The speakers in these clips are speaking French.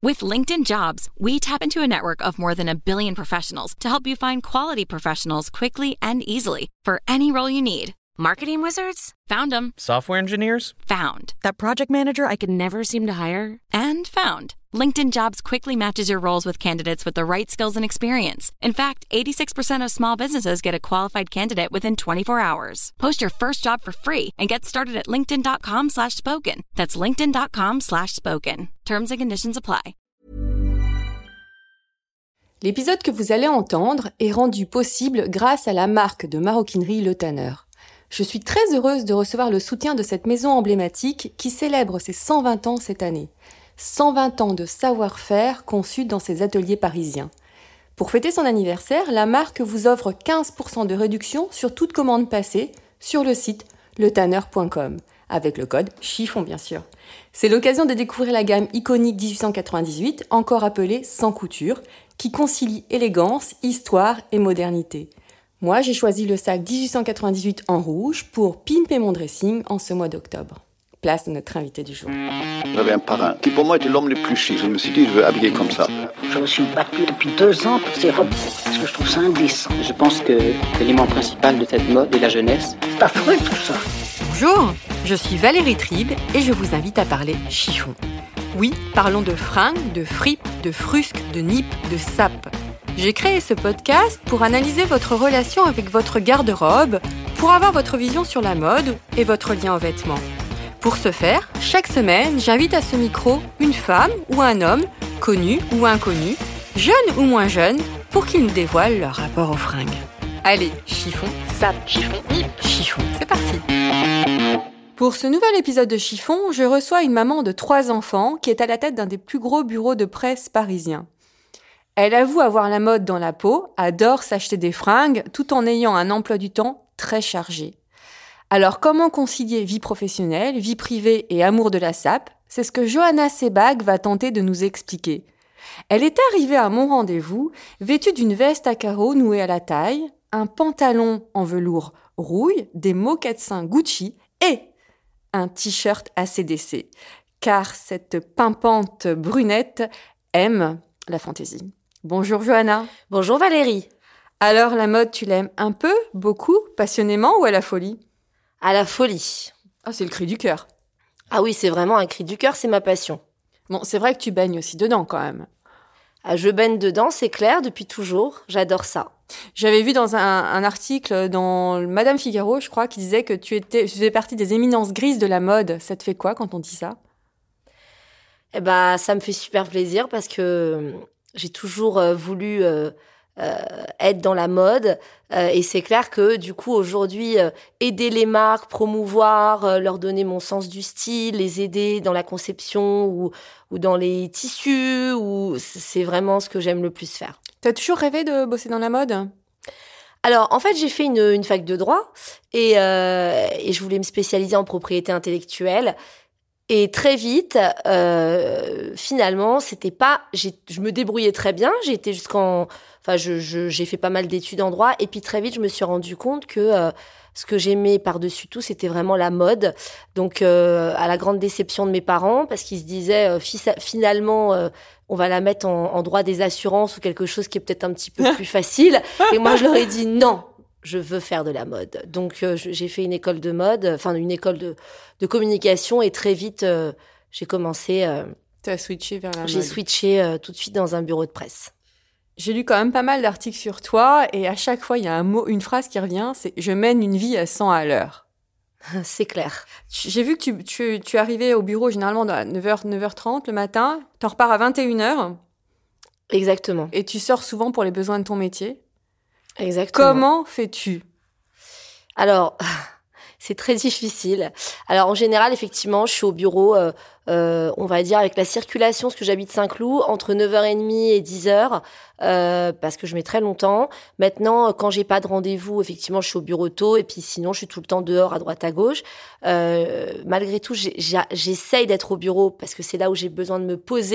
With LinkedIn Jobs, we tap into a network of more than 1 billion professionals to help you find quality professionals quickly and easily for any role you need. Marketing wizards? Found them. Software engineers? Found. That project manager I could never seem to hire? And found. LinkedIn Jobs quickly matches your roles with candidates with the right skills and experience. In fact, 86% of small businesses get a qualified candidate within 24 hours. Post your first job for free and get started at linkedin.com/spoken. That's linkedin.com/spoken. Terms and conditions apply. L'épisode que vous allez entendre est rendu possible grâce à la marque de maroquinerie Le Tanner. Je suis très heureuse de recevoir le soutien de cette maison emblématique qui célèbre ses 120 ans cette année. 120 ans de savoir-faire conçu dans ses ateliers parisiens. Pour fêter son anniversaire, la marque vous offre 15% de réduction sur toute commande passée sur le site letanner.com, avec le code chiffon bien sûr. C'est l'occasion de découvrir la gamme iconique 1898, encore appelée sans couture, qui concilie élégance, histoire et modernité. Moi, j'ai choisi le sac 1898 en rouge pour pimper mon dressing en ce mois d'octobre. Place à notre invité du jour. J'avais un parrain qui pour moi était l'homme le plus chic. Je me suis dit, je veux habiller comme ça. Je me suis battu depuis 2 ans pour ces robes, parce que je trouve ça indécent. Je pense que l'élément principal de cette mode est la jeunesse. C'est affreux tout ça. Bonjour, je suis Valérie Tribe et je vous invite à parler chiffon. Oui, parlons de fringues, de fripes, de frusques, de nippes, de sapes. J'ai créé ce podcast pour analyser votre relation avec votre garde-robe, pour avoir votre vision sur la mode et votre lien aux vêtements. Pour ce faire, chaque semaine, j'invite à ce micro une femme ou un homme, connu ou inconnu, jeune ou moins jeune, pour qu'ils nous dévoilent leur rapport aux fringues. Allez, chiffon, sape, chiffon, nip, chiffon, c'est parti. Pour ce nouvel épisode de Chiffon, je reçois une maman de 3 enfants qui est à la tête d'un des plus gros bureaux de presse parisiens. Elle avoue avoir la mode dans la peau, adore s'acheter des fringues, tout en ayant un emploi du temps très chargé. Alors, comment concilier vie professionnelle, vie privée et amour de la sape ? C'est ce que Johanna Sebag va tenter de nous expliquer. Elle est arrivée à mon rendez-vous, vêtue d'une veste à carreaux nouée à la taille, un pantalon en velours rouille, des mocassins Gucci et un t-shirt AC/DC. Car cette pimpante brunette aime la fantaisie. Bonjour Johanna. Bonjour Valérie. Alors la mode, tu l'aimes un peu, beaucoup, passionnément ou à la folie ? À la folie. Ah, c'est le cri du cœur. Ah oui, c'est vraiment un cri du cœur, c'est ma passion. Bon, c'est vrai que tu baignes aussi dedans quand même. Ah, je baigne dedans, c'est clair, depuis toujours. J'adore ça. J'avais vu dans un article dans Madame Figaro, je crois, qui disait que tu faisais partie des éminences grises de la mode. Ça te fait quoi quand on dit ça ? Eh ben, ça me fait super plaisir parce que j'ai toujours voulu être dans la mode et c'est clair que du coup aujourd'hui aider les marques, promouvoir, leur donner mon sens du style, les aider dans la conception ou dans les tissus, ou c'est vraiment ce que j'aime le plus faire. T'as toujours rêvé de bosser dans la mode ? Alors, en fait, j'ai fait une fac de droit et je voulais me spécialiser en propriété intellectuelle. Et très vite, finalement, c'était pas. Je me débrouillais très bien. J'ai été j'ai fait pas mal d'études en droit. Et puis très vite, je me suis rendu compte que ce que j'aimais par-dessus tout, c'était vraiment la mode. Donc, à la grande déception de mes parents, parce qu'ils se disaient finalement, on va la mettre en droit des assurances ou quelque chose qui est peut-être un petit peu plus facile. Et moi, je leur ai dit non. Je veux faire de la mode. Donc, j'ai fait une école de mode, enfin, une école de communication et très vite, j'ai commencé... T'as switché vers la mode. J'ai switché tout de suite dans un bureau de presse. J'ai lu quand même pas mal d'articles sur toi et à chaque fois, il y a une phrase qui revient, c'est « Je mène une vie à 100 à l'heure ». C'est clair. J'ai vu que tu arrivais au bureau généralement à 9h30 le matin, t'en repars à 21h. Exactement. Et tu sors souvent pour les besoins de ton métier. Exactement. Comment fais-tu ? Alors, c'est très difficile. Alors, en général, effectivement, je suis au bureau, on va dire, avec la circulation, parce que j'habite Saint-Cloud, entre 9h30 et 10h, parce que je mets très longtemps. Maintenant, quand j'ai pas de rendez-vous, effectivement, je suis au bureau tôt, et puis sinon, je suis tout le temps dehors, à droite, à gauche. Malgré tout, j'essaye d'être au bureau, parce que c'est là où j'ai besoin de me poser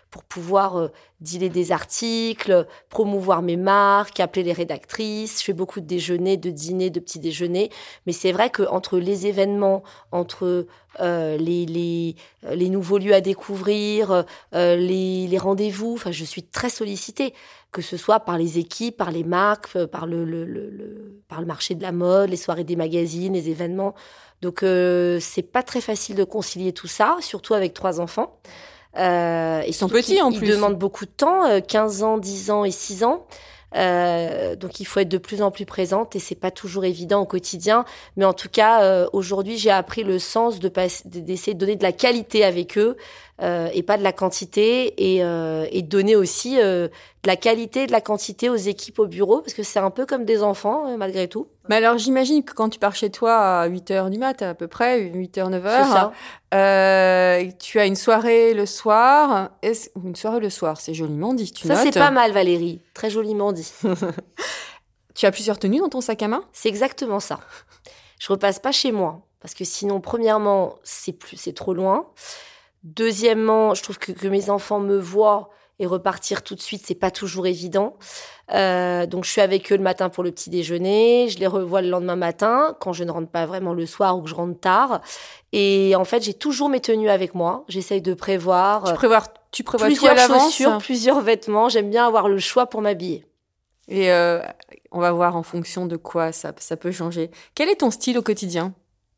pour pouvoir dealer des articles, promouvoir mes marques, appeler les rédactrices. Je fais beaucoup de déjeuners, de dîners, de petits déjeuners. Mais c'est vrai qu'entre les événements, entre les nouveaux lieux à découvrir, les rendez-vous, enfin, je suis très sollicitée, que ce soit par les équipes, par les marques, par par le marché de la mode, les soirées des magazines, les événements. Donc, c'est pas très facile de concilier tout ça, surtout avec 3 enfants. Ils sont petits en plus. Ils demandent beaucoup de temps, 15 ans, 10 ans et 6 ans. Donc il faut être de plus en plus présente et c'est pas toujours évident au quotidien, mais en tout cas aujourd'hui j'ai appris le sens d'essayer de donner de la qualité avec eux et pas de la quantité et donner aussi de la qualité et de la quantité aux équipes au bureau parce que c'est un peu comme des enfants malgré tout. Mais alors j'imagine que quand tu pars chez toi à 8h du mat à peu près, 8h, 9h, C'est ça. tu as une soirée le soir. Une soirée le soir, c'est joliment dit, tu Ça notes. c'est pas mal Valérie, très joliment dit. Tu as plusieurs tenues dans ton sac à main? C'est exactement ça. Je repasse pas chez moi parce que sinon, premièrement, c'est trop loin. Deuxièmement, je trouve que mes enfants me voient et repartir tout de suite, c'est pas toujours évident. Donc, je suis avec eux le matin pour le petit déjeuner. Je les revois le lendemain matin quand je ne rentre pas vraiment le soir ou que je rentre tard. Et en fait, j'ai toujours mes tenues avec moi. J'essaye de prévoir. Tu prévois tout à plusieurs l'avance? chaussures, plusieurs vêtements. J'aime bien avoir le choix pour m'habiller. Et on va voir en fonction de quoi ça peut changer. Quel est ton style au quotidien?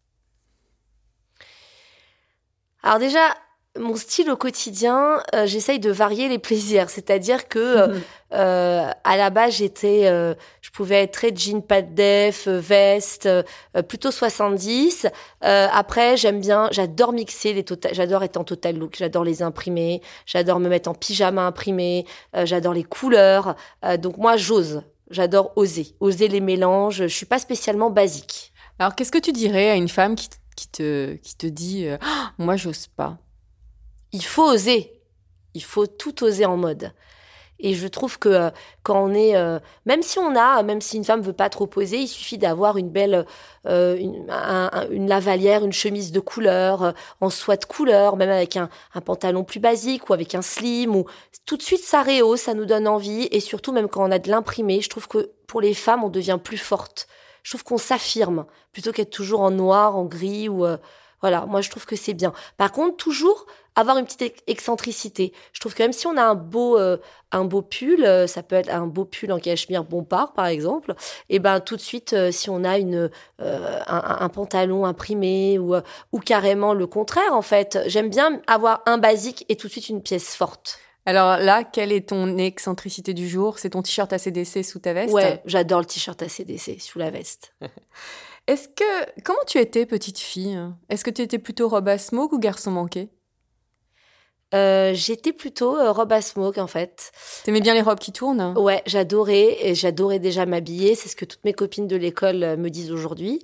Alors déjà, mon style au quotidien, j'essaye de varier les plaisirs. C'est-à-dire que à la base, je pouvais être très jean, pas de def, veste, plutôt 70. Après, j'adore mixer j'adore être en total look. J'adore les imprimer. J'adore me mettre en pyjama imprimé. J'adore les couleurs. Donc moi, j'adore oser les mélanges. Je suis pas spécialement basique. Alors, qu'est-ce que tu dirais à une femme qui te dit moi, j'ose pas? Il faut oser. Il faut tout oser en mode. Et je trouve que quand on est, même si une femme veut pas trop oser, il suffit d'avoir une belle, une lavalière, une chemise de couleur, en soie de couleur, même avec un pantalon plus basique ou avec un slim, ou tout de suite ça rehausse, ça nous donne envie. Et surtout même quand on a de l'imprimé, je trouve que pour les femmes on devient plus forte. Je trouve qu'on s'affirme plutôt qu'être toujours en noir, en gris ou voilà. Moi je trouve que c'est bien. Par contre toujours avoir une petite excentricité. Je trouve que même si on a un beau pull, ça peut être un beau pull en cachemire Bompard par exemple, et ben tout de suite si on a un pantalon imprimé ou carrément le contraire en fait. J'aime bien avoir un basique et tout de suite une pièce forte. Alors là, quelle est ton excentricité du jour? C'est ton t-shirt ACDC sous ta veste? Ouais, j'adore le t-shirt ACDC sous la veste. Comment tu étais petite fille? Est-ce que tu étais plutôt robe à smoke ou garçon manqué? J'étais plutôt robe à smoke en fait. T'aimais bien les robes qui tournent? Ouais, j'adorais déjà m'habiller. C'est ce que toutes mes copines de l'école me disent aujourd'hui.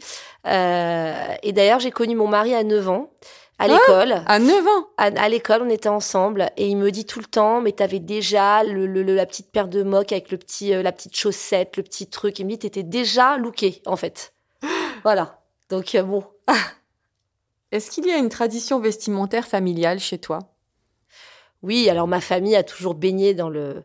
Et d'ailleurs, j'ai connu mon mari à 9 ans. À l'école. À 9 ans? À l'école, on était ensemble et il me dit tout le temps, mais t'avais déjà la petite paire de mocs avec la petite chaussette, le petit truc. Il me dit, t'étais déjà lookée, en fait. Voilà. Donc, bon. Est-ce qu'il y a une tradition vestimentaire familiale chez toi? Oui, alors ma famille a toujours baigné dans la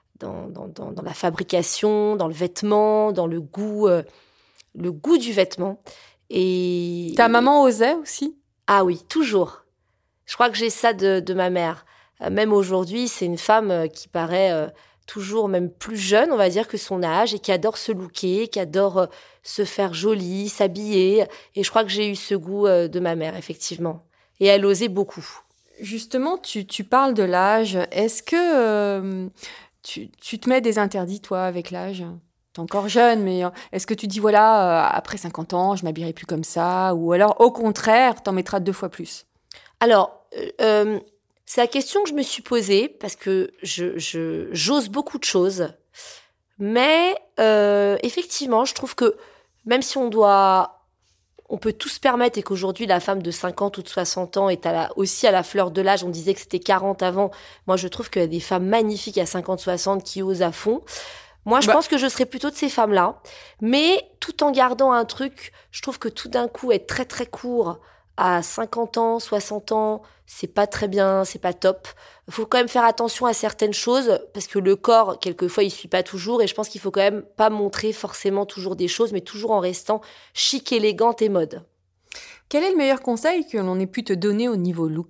fabrication, dans le vêtement, dans le goût du vêtement. Et ta maman osait aussi? Ah oui, toujours. Je crois que j'ai ça de ma mère. Même aujourd'hui, c'est une femme qui paraît toujours même plus jeune, on va dire, que son âge et qui adore se looker, qui adore se faire jolie, s'habiller. Et je crois que j'ai eu ce goût de ma mère, effectivement. Et elle osait beaucoup. Justement, tu parles de l'âge. Est-ce que tu te mets des interdits, toi, avec l'âge? T'es encore jeune, mais est-ce que tu dis, voilà, après 50 ans, je m'habillerai plus comme ça? Ou alors, au contraire, t'en mettras 2 fois plus? Alors, c'est la question que je me suis posée, parce que j'ose beaucoup de choses. Mais, effectivement, je trouve que même si on peut tout se permettre et qu'aujourd'hui, la femme de 50 ou de 60 ans est aussi à la fleur de l'âge. On disait que c'était 40 avant. Moi, je trouve qu'il y a des femmes magnifiques à 50-60 qui osent à fond. Moi, je pense que je serais plutôt de ces femmes-là. Mais tout en gardant un truc, je trouve que tout d'un coup, être très, très court, à 50 ans, 60 ans, c'est pas très bien, c'est pas top. Il faut quand même faire attention à certaines choses parce que le corps, quelquefois, il suit pas toujours et je pense qu'il faut quand même pas montrer forcément toujours des choses, mais toujours en restant chic, élégante et mode. Quel est le meilleur conseil que l'on ait pu te donner au niveau look ?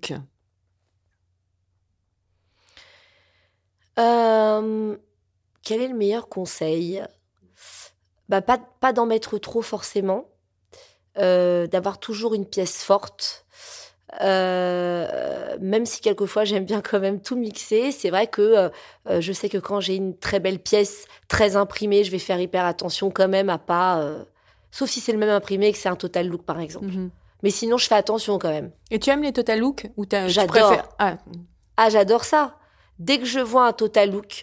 Quel est le meilleur conseil ? Pas d'en mettre trop forcément. D'avoir toujours une pièce forte. Même si quelquefois j'aime bien quand même tout mixer, c'est vrai que je sais que quand j'ai une très belle pièce, très imprimée, je vais faire hyper attention quand même à pas... sauf si c'est le même imprimé et que c'est un total look par exemple. Mm-hmm. Mais sinon, je fais attention quand même. Et tu aimes les total look ou J'adore. Tu préfères... J'adore ça. Dès que je vois un total look,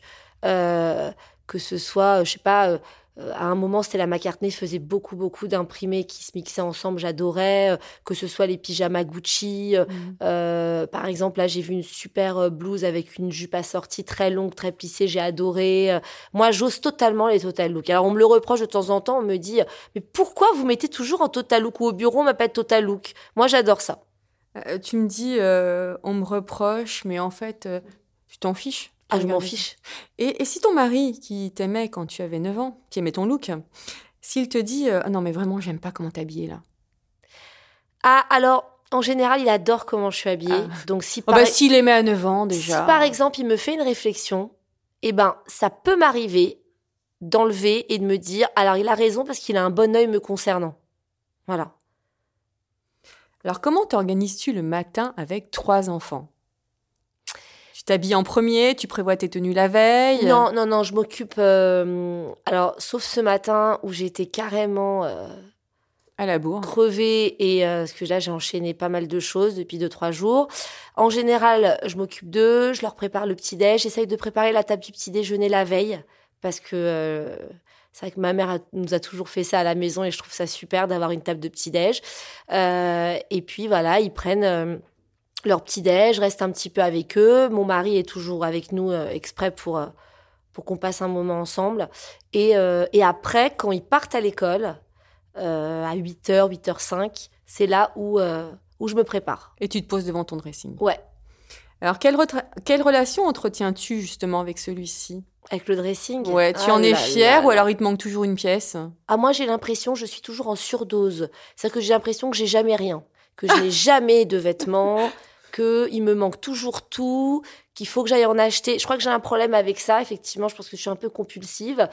que ce soit, je sais pas... à un moment, Stella McCartney faisait beaucoup d'imprimés qui se mixaient ensemble. J'adorais, que ce soit les pyjamas Gucci. Par exemple, là, j'ai vu une super blouse avec une jupe assortie très longue, très plissée. J'ai adoré. Moi, j'ose totalement les total look. Alors, on me le reproche de temps en temps. On me dit, mais pourquoi vous mettez toujours en total look ? Ou au bureau, on m'appelle total look. Moi, j'adore ça. Tu me dis, on me reproche, mais en fait, tu t'en fiches. Je m'en fiche. Et si ton mari, qui t'aimait quand tu avais 9 ans, qui aimait ton look, s'il te dit « Non, mais vraiment, j'aime pas comment t'es habillée, là ». Alors, en général, il adore comment je suis habillée. Donc, s'il aimait à 9 ans, déjà... Si, par exemple, il me fait une réflexion, ça peut m'arriver d'enlever et de me dire « Alors, il a raison parce qu'il a un bon œil me concernant. » Voilà. Alors, comment t'organises-tu le matin avec 3 enfants ? Tu t'habilles en premier, tu prévois tes tenues la veille ? Non, je m'occupe... Alors, sauf ce matin où j'étais carrément... à la bourre. Crevée et... parce que là, j'ai enchaîné pas mal de choses depuis 2-3 jours. En général, je m'occupe d'eux, je leur prépare le petit-déj. J'essaye de préparer la table du petit-déjeuner la veille parce que... c'est vrai que ma mère nous a toujours fait ça à la maison et je trouve ça super d'avoir une table de petit-déj. Et puis, voilà, ils prennent... leur petit-déj, je reste un petit peu avec eux. Mon mari est toujours avec nous exprès pour qu'on passe un moment ensemble. Et après, quand ils partent à l'école, à 8h, 8h05, c'est là où je me prépare. Et tu te poses devant ton dressing. Ouais. Alors, quelle relation entretiens-tu justement avec celui-ci ? Avec le dressing ? Ouais, tu en es fière ou alors il te manque toujours une pièce ? Moi, j'ai l'impression, je suis toujours en surdose. C'est-à-dire que j'ai l'impression que j'ai jamais rien, que je n'ai jamais de vêtements... qu'il me manque toujours tout, qu'il faut que j'aille en acheter. Je crois que j'ai un problème avec ça, effectivement. Je pense que je suis un peu compulsive.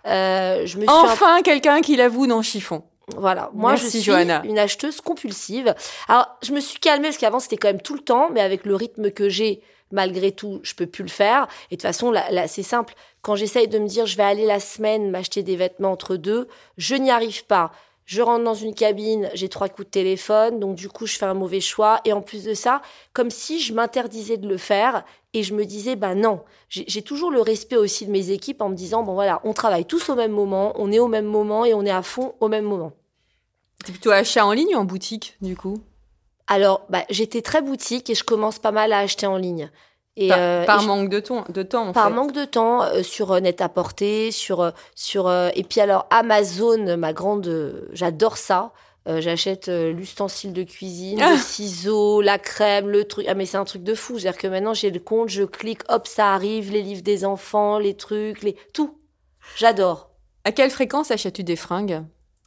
Quelqu'un qui l'avoue dans Chiffon. Voilà. Moi, merci, je suis Johanna. Une acheteuse compulsive. Alors, je me suis calmée parce qu'avant, c'était quand même tout le temps. Mais avec le rythme que j'ai, malgré tout, je peux plus le faire. Et de toute façon, là, c'est simple. Quand j'essaye de me dire, je vais aller la semaine m'acheter des vêtements entre deux, je n'y arrive pas. Je rentre dans une cabine, j'ai 3 coups de téléphone, donc du coup, je fais un mauvais choix. Et en plus de ça, comme si je m'interdisais de le faire et je me disais, non. J'ai toujours le respect aussi de mes équipes en me disant, voilà, on travaille tous au même moment, on est au même moment et on est à fond au même moment. T'es plutôt achat en ligne ou en boutique, du coup ? Alors, j'étais très boutique et je commence pas mal à acheter en ligne. Et, par manque de temps, Par manque de temps, sur Net-à-Porter, et puis alors Amazon, j'adore ça. J'achète l'ustensile de cuisine, le ciseau, la crème, le truc. Mais c'est un truc de fou. C'est-à-dire que maintenant, j'ai le compte, je clique, hop, ça arrive, les livres des enfants, les trucs, tout. J'adore. À quelle fréquence achètes-tu des fringues ?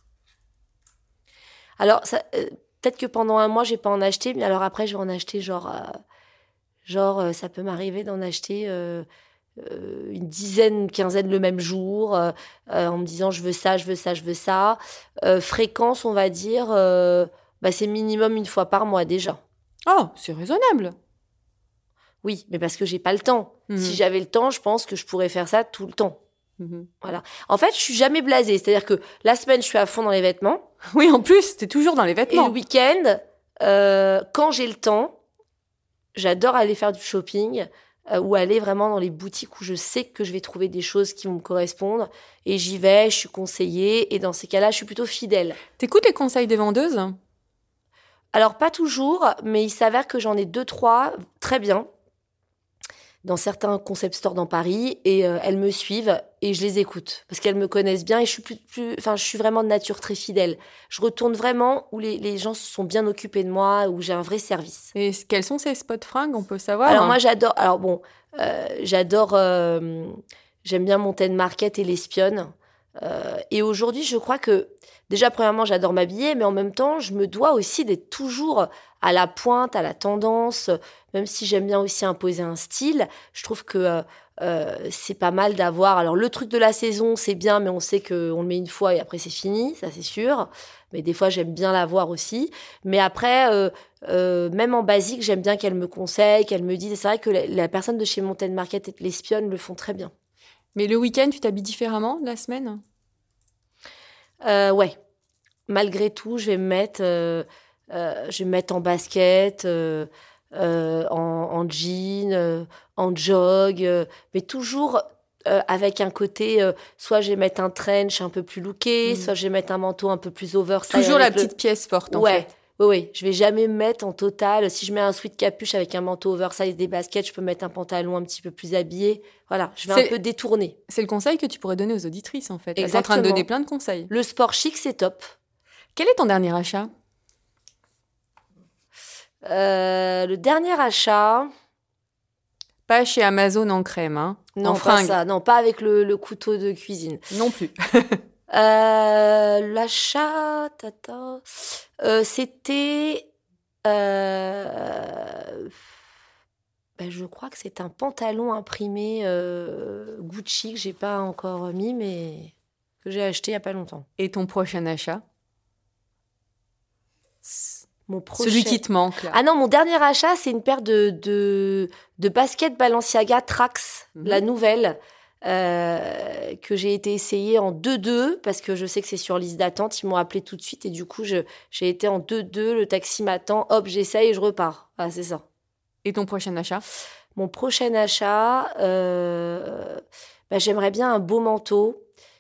Alors, peut-être que pendant un mois, j'ai pas en acheté, mais alors après, je vais en acheter ça peut m'arriver d'en acheter une dizaine, une quinzaine le même jour, en me disant je veux ça. Fréquence, on va dire, c'est minimum 1 fois par mois déjà. Oh, c'est raisonnable. Oui, mais parce que j'ai pas le temps. Si j'avais le temps, je pense que je pourrais faire ça tout le temps. Voilà. En fait, je suis jamais blasée. C'est-à-dire que la semaine, je suis à fond dans les vêtements. Oui, en plus, t'es toujours dans les vêtements. Et le week-end, quand j'ai le temps, j'adore aller faire du shopping ou aller vraiment dans les boutiques où je sais que je vais trouver des choses qui vont me correspondre. Et j'y vais, je suis conseillée. Et dans ces cas-là, je suis plutôt fidèle. T'écoutes les conseils des vendeuses ? Alors, pas toujours, mais il s'avère que j'en ai 2-3 très bien dans certains concept stores dans Paris. Et elles me suivent. et je les écoute parce qu'elles me connaissent bien et je suis vraiment de nature très fidèle. Je retourne vraiment où les gens se sont bien occupés de moi, où j'ai un vrai service. Et quels sont ces spots fringues, on peut savoir? Alors moi j'adore. Alors bon, j'adore. J'aime bien Mountain Market et l'Espionne. Et aujourd'hui, je crois que déjà premièrement, j'adore m'habiller, mais en même temps, je me dois aussi d'être toujours à la pointe, à la tendance. Même si j'aime bien aussi imposer un style, je trouve que c'est pas mal d'avoir. Alors le truc de la saison, c'est bien, mais on sait qu'on le met une fois et après c'est fini, ça c'est sûr. Mais des fois, j'aime bien l'avoir aussi. Mais après, même en basique, j'aime bien qu'elle me conseille, qu'elle me dise. Et c'est vrai que la personne de chez Mountain Market et de l'Espionne le font très bien. Mais le week-end, tu t'habilles différemment de la semaine? Ouais. Malgré tout, je vais me mettre en basket, en jean, en jog, mais toujours avec un côté, soit je vais mettre un trench un peu plus looké, soit je vais mettre un manteau un peu plus oversize. Toujours la petite pièce forte, en fait. Oui, je vais jamais me mettre en total. Si je mets un sweat capuche avec un manteau oversize, des baskets, je peux mettre un pantalon un petit peu plus habillé. Voilà, je vais un peu détourner. C'est le conseil que tu pourrais donner aux auditrices, en fait. Exactement. Elles sont en train de donner plein de conseils. Le sport chic, c'est top. Quel est ton dernier achat? Le dernier achat... Pas chez Amazon en crème, hein? Non, pas ça. Non, pas avec le couteau de cuisine. Non plus. L'achat, c'était... je crois que c'est un pantalon imprimé Gucci que j'ai pas encore mis, mais que j'ai acheté il y a pas longtemps. Et ton prochain achat? Celui qui te manque, là. Ah non, mon dernier achat, c'est une paire de baskets Balenciaga Trax, la nouvelle, que j'ai été essayer en 2-2, parce que je sais que c'est sur liste d'attente. Ils m'ont appelé tout de suite et du coup, j'ai été en 2-2, le taxi m'attend, hop, j'essaye et je repars. Ah, c'est ça. Et ton prochain achat? Mon prochain achat, j'aimerais bien un beau manteau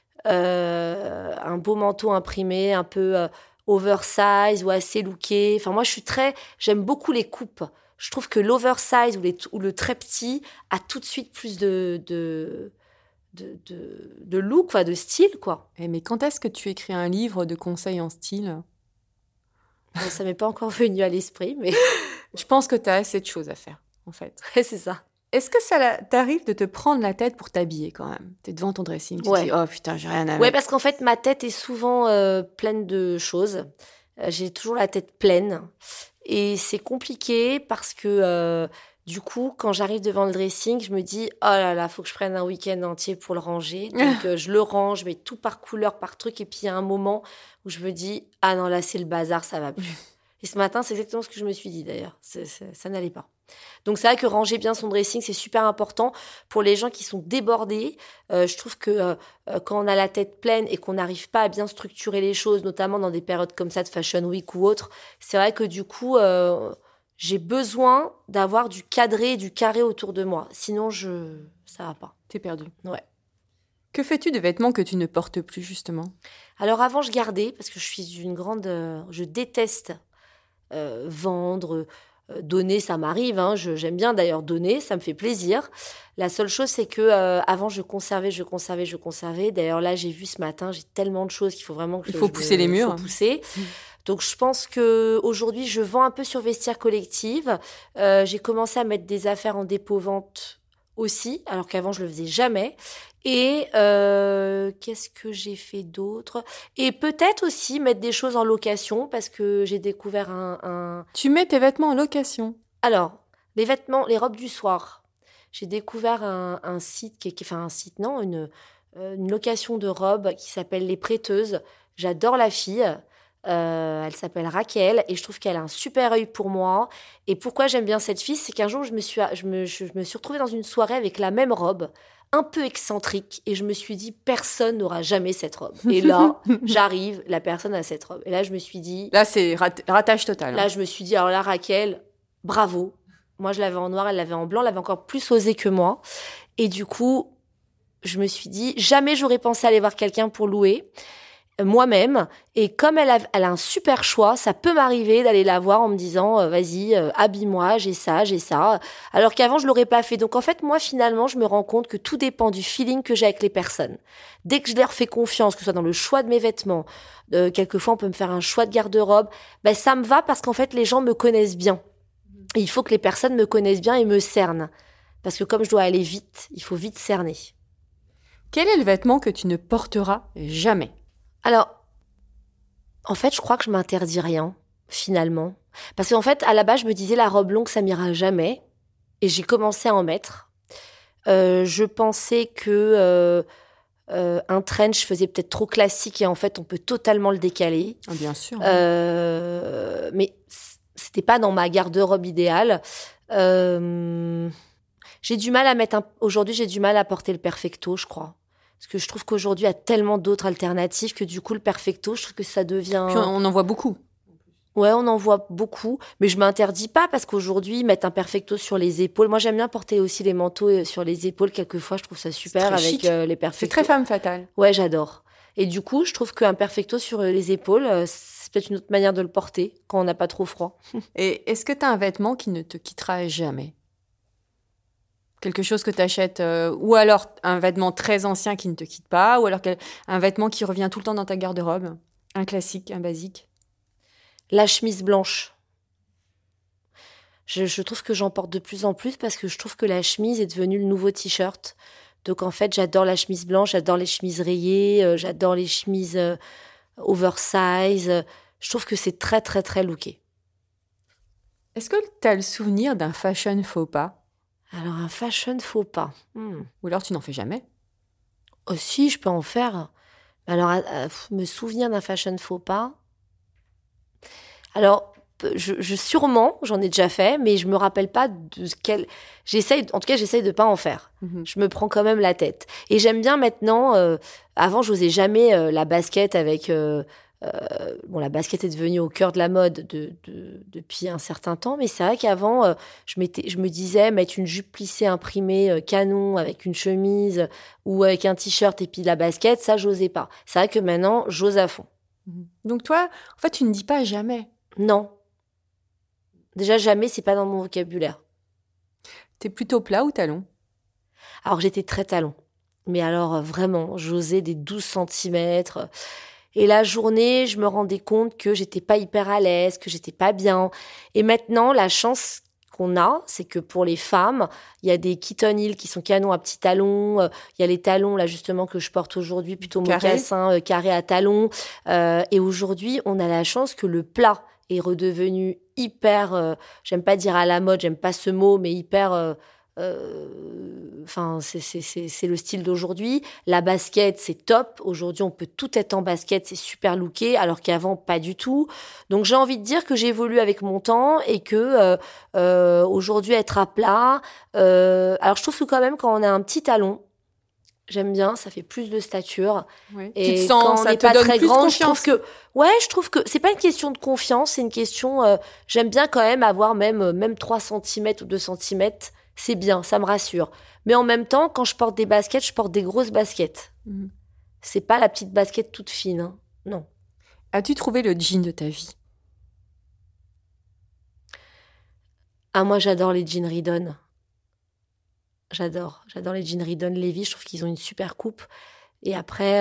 imprimé, un peu... oversize ou assez looké. Enfin, moi, j'aime beaucoup les coupes. Je trouve que l'oversize ou le très petit a tout de suite plus de look, de style, quoi. Mais quand est-ce que tu écris un livre de conseils en style? Bon, ça m'est pas encore venu à l'esprit, mais... Je pense que tu as assez de choses à faire, en fait. Ouais, c'est ça. Est-ce que ça t'arrive de te prendre la tête pour t'habiller quand même? T'es devant ton dressing, tu te dis « Oh putain, j'ai rien à mettre ». Ouais, parce qu'en fait, ma tête est souvent pleine de choses. J'ai toujours la tête pleine. Et c'est compliqué parce que, du coup, quand j'arrive devant le dressing, je me dis « Oh là là, faut que je prenne un week-end entier pour le ranger ». Donc, je le range, je mets tout par couleur, par truc. Et puis, il y a un moment où je me dis « Ah non, là, c'est le bazar, ça va plus ». Et ce matin, c'est exactement ce que je me suis dit d'ailleurs. Ça n'allait pas. Donc c'est vrai que ranger bien son dressing, c'est super important pour les gens qui sont débordés. Je trouve que quand on a la tête pleine et qu'on n'arrive pas à bien structurer les choses, notamment dans des périodes comme ça de Fashion Week ou autre, c'est vrai que du coup, j'ai besoin d'avoir du cadré, du carré autour de moi. Sinon, ça va pas. T'es perdu. Ouais. Que fais-tu de vêtements que tu ne portes plus, justement? Alors avant, je gardais, parce que je suis une grande... je déteste vendre... donner, ça m'arrive, hein. J'aime bien d'ailleurs donner, ça me fait plaisir. La seule chose, c'est que avant, je conservais. D'ailleurs, là, j'ai vu ce matin, j'ai tellement de choses qu'il faut vraiment que il faut pousser les murs. Faut pousser. Donc, je pense que aujourd'hui, je vends un peu sur Vestiaire Collective. J'ai commencé à mettre des affaires en dépôt-vente aussi, alors qu'avant, je le faisais jamais. Et qu'est-ce que j'ai fait d'autre? Et peut-être aussi mettre des choses en location parce que j'ai découvert un... Tu mets tes vêtements en location? Alors, les vêtements, les robes du soir. J'ai découvert un site, une location de robes qui s'appelle Les Prêteuses. J'adore la fille. Elle s'appelle Raquel et je trouve qu'elle a un super œil pour moi. Et pourquoi j'aime bien cette fille, c'est qu'un jour, je me suis retrouvée dans une soirée avec la même robe, un peu excentrique, et je me suis dit, personne n'aura jamais cette robe. Et là, j'arrive, la personne a cette robe. Et là, je me suis dit... Là, c'est ratage total. Là, je me suis dit, alors là, Raquel, bravo. Moi, je l'avais en noir, elle l'avait en blanc, elle avait encore plus osé que moi. Et du coup, je me suis dit, jamais j'aurais pensé aller voir quelqu'un pour louer. moi-même. Et comme elle a un super choix, ça peut m'arriver d'aller la voir en me disant vas-y, habille-moi, j'ai ça. Alors qu'avant, je l'aurais pas fait. Donc en fait, moi, finalement, je me rends compte que tout dépend du feeling que j'ai avec les personnes. Dès que je leur fais confiance, que ce soit dans le choix de mes vêtements, quelquefois on peut me faire un choix de garde-robe, ça me va parce qu'en fait, les gens me connaissent bien. Et il faut que les personnes me connaissent bien et me cernent. Parce que comme je dois aller vite, il faut vite cerner. Quel est le vêtement que tu ne porteras jamais ? Alors, en fait, je crois que je m'interdis rien, finalement. Parce qu'en fait, à la base, je me disais, la robe longue, ça m'ira jamais. Et j'ai commencé à en mettre. Je pensais que un trench faisait peut-être trop classique et en fait, on peut totalement le décaler. Ah, bien sûr. Mais c'était pas dans ma garde-robe idéale. J'ai du mal à mettre aujourd'hui, j'ai du mal à porter le perfecto, je crois. Parce que je trouve qu'aujourd'hui, il y a tellement d'autres alternatives que du coup, le perfecto, je trouve que ça devient... Puis on en voit beaucoup. Ouais, on en voit beaucoup, mais je m'interdis pas parce qu'aujourd'hui, mettre un perfecto sur les épaules... Moi, j'aime bien porter aussi les manteaux sur les épaules. Quelquefois, je trouve ça super avec les perfectos. C'est très femme fatale. Ouais, j'adore. Et du coup, je trouve qu'un perfecto sur les épaules, c'est peut-être une autre manière de le porter quand on n'a pas trop froid. Et est-ce que tu as un vêtement qui ne te quittera jamais ? Quelque chose que tu achètes, ou alors un vêtement très ancien qui ne te quitte pas, ou alors un vêtement qui revient tout le temps dans ta garde-robe, un classique, un basique. La chemise blanche. Je trouve que j'en porte de plus en plus parce que je trouve que la chemise est devenue le nouveau t-shirt. Donc en fait, j'adore la chemise blanche, j'adore les chemises rayées, j'adore les chemises oversize. Je trouve que c'est très, très, très looké. Est-ce que tu as le souvenir d'un fashion faux pas ? Alors, un fashion faux pas. Ou alors tu n'en fais jamais ? Oh si, je peux en faire. Alors, me souvenir d'un fashion faux pas. Alors, sûrement, j'en ai déjà fait, mais je me rappelle pas de quel... j'essaye de pas en faire. Je me prends quand même la tête. Et j'aime bien maintenant... avant, j'osais jamais la basket avec... la basket est devenue au cœur de la mode depuis un certain temps, mais c'est vrai qu'avant, je me disais mettre une jupe plissée imprimée canon avec une chemise ou avec un t-shirt et puis la basket, ça, j'osais pas. C'est vrai que maintenant, j'ose à fond. Donc toi, en fait, tu ne dis pas jamais. Non. Déjà, jamais, c'est pas dans mon vocabulaire. T'es plutôt plat ou talon ? Alors, j'étais très talon. Mais alors, vraiment, j'osais des 12 centimètres. Et la journée, je me rendais compte que j'étais pas hyper à l'aise, que j'étais pas bien. Et maintenant, la chance qu'on a, c'est que pour les femmes, il y a des Kitten Hill qui sont canons à petits talons. Il y a les talons, là, justement, que je porte aujourd'hui, plutôt mocassin, carré à talons. Et aujourd'hui, on a la chance que le plat est redevenu hyper, j'aime pas dire à la mode, j'aime pas ce mot, mais hyper... c'est le style d'aujourd'hui. La basket, c'est top. Aujourd'hui, on peut tout être en basket, c'est super looké, alors qu'avant, pas du tout. Donc, j'ai envie de dire que j'évolue avec mon temps et que aujourd'hui, être à plat... alors, je trouve que quand même, quand on a un petit talon, j'aime bien, ça fait plus de stature. Oui. Et tu te sens, quand on ça n'est te pas donne très plus grand, confiance. je trouve que c'est pas une question de confiance, c'est une question... j'aime bien quand même avoir même 3 cm ou 2 cm. C'est bien, ça me rassure. Mais en même temps, quand je porte des baskets, je porte des grosses baskets. C'est pas la petite basket toute fine, hein. Non. As-tu trouvé le jean de ta vie ? Ah, moi, j'adore les jeans Redon. J'adore les jeans Redon Levi's. Je trouve qu'ils ont une super coupe. Et après,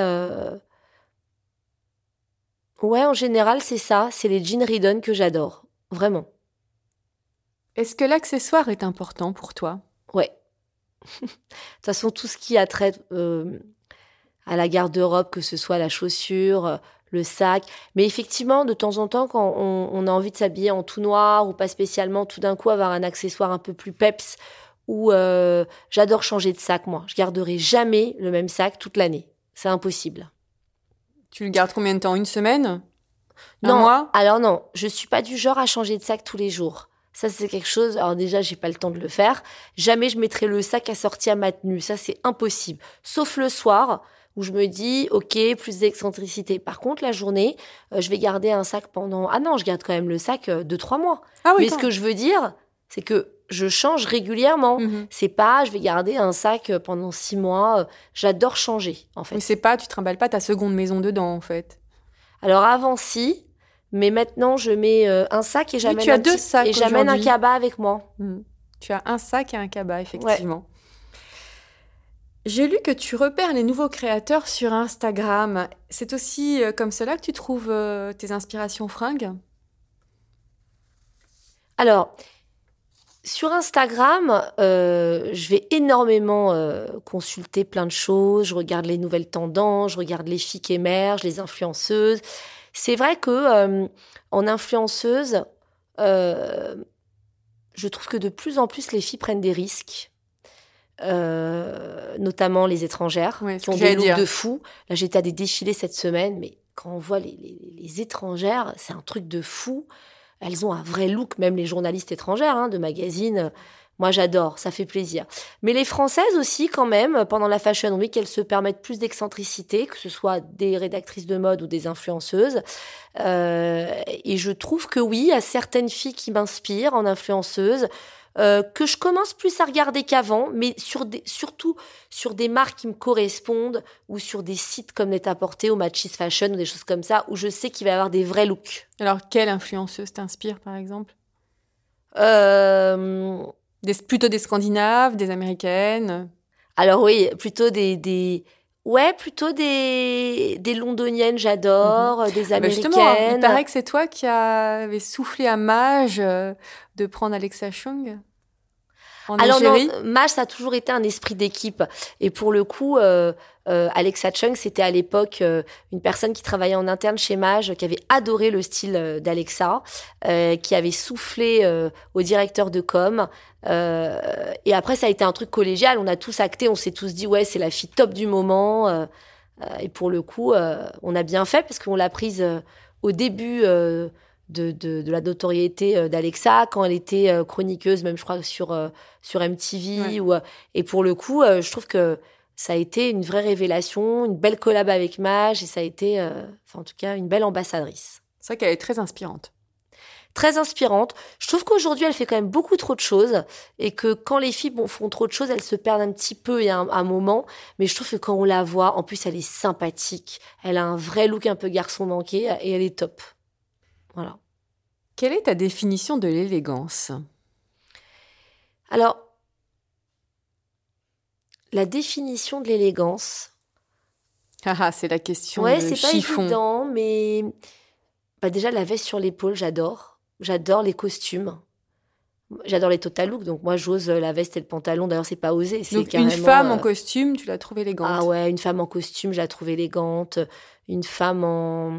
en général, c'est ça. C'est les jeans Redon que j'adore. Vraiment. Est-ce que l'accessoire est important pour toi ? Ouais. De toute façon, tout ce qui a trait à la garde-robe, que ce soit la chaussure, le sac. Mais effectivement, de temps en temps, quand on a envie de s'habiller en tout noir ou pas spécialement, tout d'un coup, avoir un accessoire un peu plus peps, ou j'adore changer de sac, moi. Je garderai jamais le même sac toute l'année. C'est impossible. Tu le gardes combien de temps ? Une semaine ? Non, un mois ? Alors non, je suis pas du genre à changer de sac tous les jours. Ça, c'est quelque chose... Alors déjà, j'ai pas le temps de le faire. Jamais je mettrai le sac assorti à ma tenue. Ça, c'est impossible. Sauf le soir, où je me dis, OK, plus d'excentricité. Par contre, la journée, je vais garder un sac pendant... Ah non, je garde quand même le sac 2-3 mois. Ah oui, mais ce que je veux dire, c'est que je change régulièrement. C'est pas, je vais garder un sac pendant 6 mois. J'adore changer, en fait. Mais c'est pas, tu trimbales pas ta seconde maison dedans, en fait. Alors avant, si, mais maintenant, je mets un sac et j'amène tu as 2 sacs et j'amène un aujourd'hui. cabas avec moi. Tu as un sac et un cabas, effectivement. Ouais. J'ai lu que tu repères les nouveaux créateurs sur Instagram. C'est aussi comme cela que tu trouves tes inspirations fringues ? Alors, sur Instagram, je vais énormément consulter plein de choses. Je regarde les nouvelles tendances, je regarde les filles qui émergent, les influenceuses. C'est vrai que en influenceuse, je trouve que de plus en plus les filles prennent des risques. Notamment les étrangères qui ont des looks de fou. Là, j'étais à des défilés cette semaine, mais quand on voit les étrangères, c'est un truc de fou. Elles ont un vrai look, même les journalistes étrangères de magazines. Moi, j'adore, ça fait plaisir. Mais les Françaises aussi, quand même, pendant la Fashion Week, elles se permettent plus d'excentricité, que ce soit des rédactrices de mode ou des influenceuses. Et je trouve que oui, il y a certaines filles qui m'inspirent en influenceuses, que je commence plus à regarder qu'avant, mais surtout sur des marques qui me correspondent ou sur des sites comme Net-à-Porter ou Matches Fashion ou des choses comme ça, où je sais qu'il va y avoir des vrais looks. Alors, quelle influenceuse t'inspire, par exemple ? Plutôt des Scandinaves, des Américaines ? Alors oui, plutôt des Londoniennes, j'adore, des Américaines. Justement, il paraît que c'est toi qui avais soufflé à Maj de prendre Alexa Chung en Algérie. Alors non, Maj, ça a toujours été un esprit d'équipe. Et pour le coup, Alexa Chung, c'était à l'époque une personne qui travaillait en interne chez Maj, qui avait adoré le style d'Alexa, qui avait soufflé au directeur de com. Et après, ça a été un truc collégial. On a tous acté, on s'est tous dit, ouais, c'est la fille top du moment. Et pour le coup, on a bien fait parce qu'on l'a prise au début de la notoriété d'Alexa, quand elle était chroniqueuse, même je crois sur MTV. Ouais. Et pour le coup, je trouve que ça a été une vraie révélation, une belle collab avec Maj, et ça a été, en tout cas, une belle ambassadrice. C'est vrai qu'elle est très inspirante. Très inspirante. Je trouve qu'aujourd'hui, elle fait quand même beaucoup trop de choses et que quand les filles font trop de choses, elles se perdent un petit peu et un moment. Mais je trouve que quand on la voit, en plus, elle est sympathique. Elle a un vrai look un peu garçon manqué et elle est top. Voilà. Quelle est ta définition de l'élégance ? Alors, la définition de l'élégance... c'est la question de c'est chiffon. Pas évident, mais... déjà, la veste sur l'épaule, j'adore. J'adore les costumes. J'adore les total looks. Donc, moi, j'ose la veste et le pantalon. D'ailleurs, c'est pas osé. C'est donc, carrément, une femme en costume, tu la trouves élégante ? Ah ouais, une femme en costume, je la trouve élégante. Une femme en...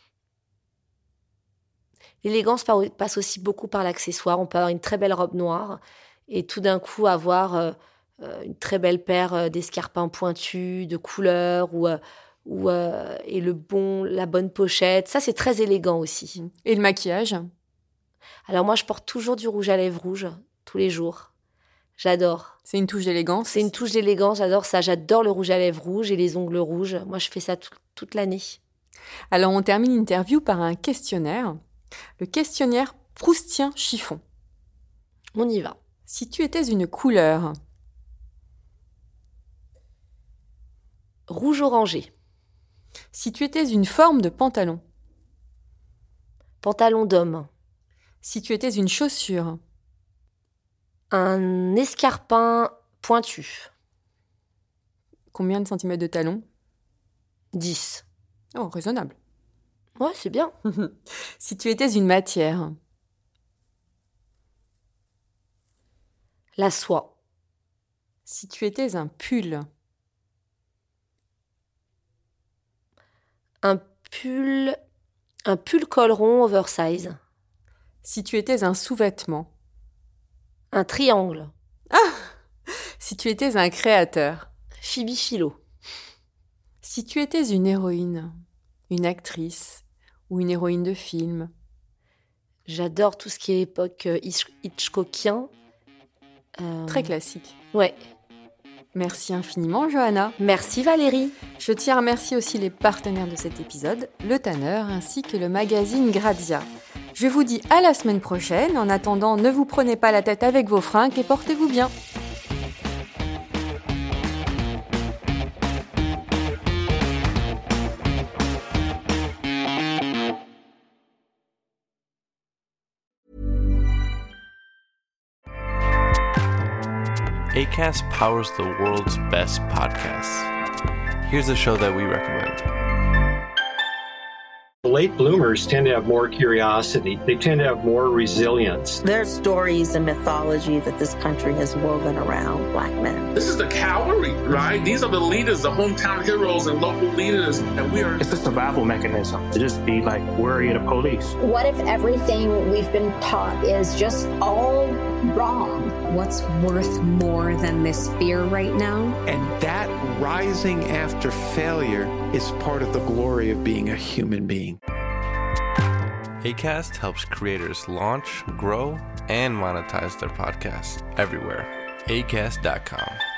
L'élégance passe aussi beaucoup par l'accessoire. On peut avoir une très belle robe noire et tout d'un coup avoir une très belle paire d'escarpins pointus, de couleurs et la bonne pochette. Ça, c'est très élégant aussi. Et le maquillage ? Alors moi, je porte toujours du rouge à lèvres rouge, tous les jours. J'adore. C'est une touche d'élégance ? C'est une touche d'élégance, j'adore ça. J'adore le rouge à lèvres rouge et les ongles rouges. Moi, je fais ça toute l'année. Alors, on termine l'interview par un questionnaire. Le questionnaire Proustien chiffon. On y va. Si tu étais une couleur ? Rouge orangé. Si tu étais une forme de pantalon ? Pantalon d'homme. Si tu étais une chaussure ? Un escarpin pointu. Combien de centimètres de talon ? 10. Oh, raisonnable. Ouais, c'est bien. Si tu étais une matière ? La soie. Si tu étais un pull ? Un pull col rond oversize. Si tu étais un sous-vêtement ? Un triangle. Si tu étais un créateur ? Phoebe Philo. Si tu étais une héroïne, une actrice ou une héroïne de film ? J'adore tout ce qui est époque Hitchcockien. Très classique. Ouais. Merci infiniment, Johanna. Merci, Valérie. Je tiens à remercier aussi les partenaires de cet épisode, Le Tanner ainsi que le magazine Grazia. Je vous dis à la semaine prochaine. En attendant, ne vous prenez pas la tête avec vos fringues et portez-vous bien. Acast powers the world's best podcasts. Here's a show that we recommend. Late bloomers tend to have more curiosity. They tend to have more resilience. There's stories and mythology that this country has woven around Black men. This is the cavalry, right? These are the leaders, the hometown heroes and local leaders. And we are... It's a survival mechanism to just be like worry of the police. What if everything we've been taught is just all wrong? What's worth more than this fear right now? And that rising after failure is part of the glory of being a human being. Acast helps creators launch, grow, and monetize their podcasts everywhere. Acast.com.